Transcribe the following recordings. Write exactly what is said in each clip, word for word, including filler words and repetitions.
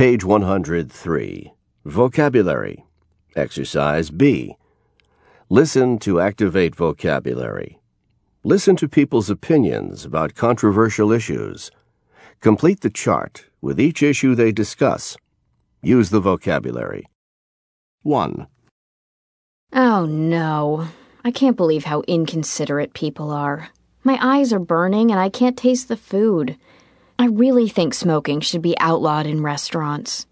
Page one hundred three. Vocabulary. Exercise B. Listen to activate vocabulary. Listen to people's opinions about controversial issues. Complete the chart with each issue they discuss. Use the vocabulary. one. Oh, no. I can't believe how inconsiderate people are. My eyes are burning and I can't taste the food. I really think smoking should be outlawed in restaurants.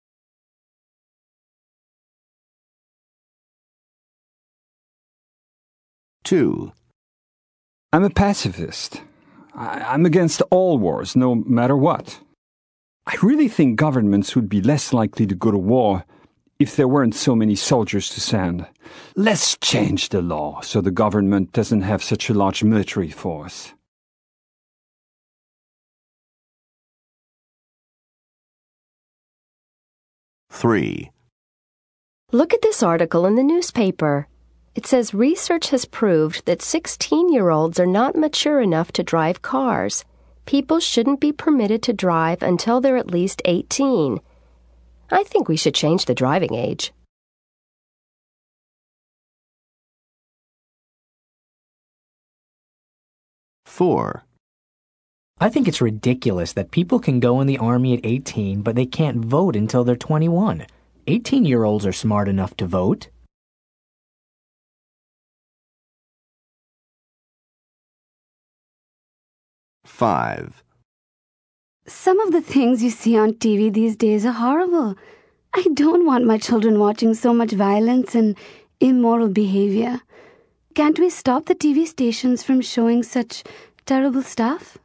two. I'm a pacifist. I- I'm against all wars, no matter what. I really think governments would be less likely to go to war if there weren't so many soldiers to send. Let's change the law so the government doesn't have such a large military force. three. Look at this article in the newspaper. It says research has proved that sixteen-year-olds are not mature enough to drive cars. People shouldn't be permitted to drive until they're at least eighteen. I think we should change the driving age. four. I think it's ridiculous that people can go in the Army at eighteen, but they can't vote until they're twenty-one. eighteen-year-olds are smart enough to vote. five. Some of the things you see on T V these days are horrible. I don't want my children watching so much violence and immoral behavior. Can't we stop the T V stations from showing such terrible stuff?